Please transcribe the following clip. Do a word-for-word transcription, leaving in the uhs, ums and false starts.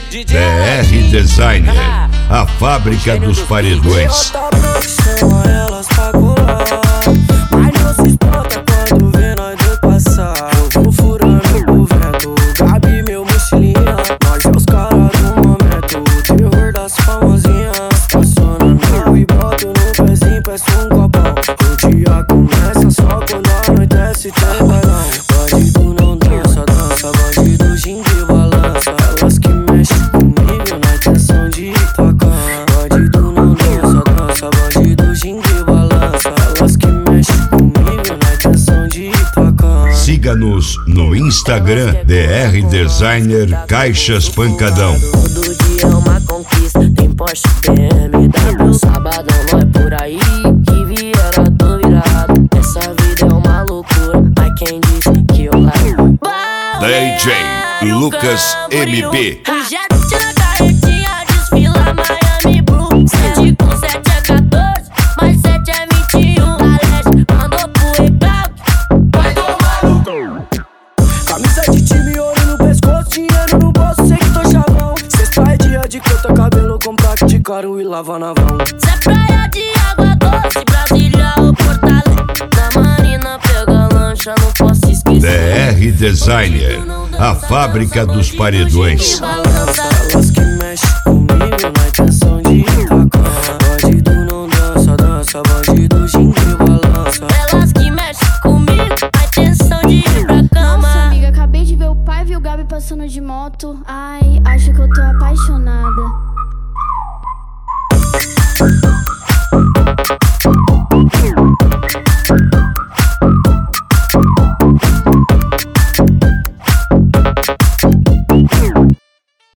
D R Designer, a fábrica dos paredões. Elas pra colar, mas não se espanta quando vê nós dois passar. Eu vou furando o vento, Gabi meu mochilinha. Nós é os caras do momento, o terror das famosinhas. Estaciona e boto no pezinho, peço um copão. O dia começa só quando anoitece, tem bailão. Bandido não dança, dança, bandido gingue balança. Elas que mexem comigo na intenção de tocar. Bandido não dança, dança, bandido gingue balança. Elas que mexem comigo na intenção de tocar. Siga-nos no Instagram, D R Designer Caixas Pancadão. Todo dia é uma conquista, tem Porsche, B M W. Sabadão não é por aí, que viera tô virado. Essa vida é uma loucura, mas quem disse que eu largo? D J Lucas M B. O jet na carretinha desfila Miami Blue. Sete com sete é quatorze, mais sete é vinte e um. A leste mandou pro recalque, vai tomar no cu. Camisa de time, ouro no pescoço, dinheiro no bolso, sei que tô chavão. Sexta é dia de cortar cabelo, comprar de caro e lavar na vão. Cê é praia de água doce, Brasília ou Porto Alegre. Na marina pega lancha, não posso esquecer. D R Designer, a fábrica dos paredões. Elas que mexem comigo na intenção de tocar. Bandido não dança, dança, bandido gingue balança. Elas que mexem comigo na intenção de ir pra cama. Nossa, amiga, acabei de ver o pai e o Gabi passando de moto. Ai, acho que eu tô apaixonada.